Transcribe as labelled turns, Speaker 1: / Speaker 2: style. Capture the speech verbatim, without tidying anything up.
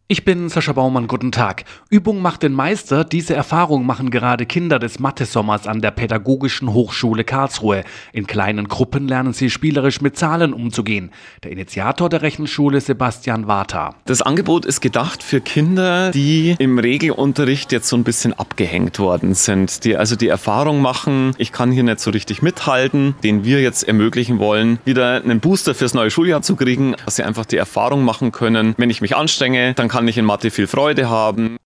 Speaker 1: Ich bin Sascha Baumann, guten Tag. Übung macht den Meister. Diese Erfahrung machen gerade Kinder des Mathe-Sommers an der Pädagogischen Hochschule Karlsruhe. In kleinen Gruppen lernen sie spielerisch mit Zahlen umzugehen. Der Initiator der Rechenschule, Sebastian Warta.
Speaker 2: Das Angebot ist gedacht für Kinder, die im Regelunterricht jetzt so ein bisschen abgehängt worden sind. Die also die Erfahrung machen, ich kann hier nicht so richtig mithalten, den wir jetzt ermöglichen wollen, wieder einen Booster fürs neue Schuljahr zu kriegen, dass sie einfach die Erfahrung machen können, wenn ich mich anstrenge, dann kann ich in Mathe viel Freude haben.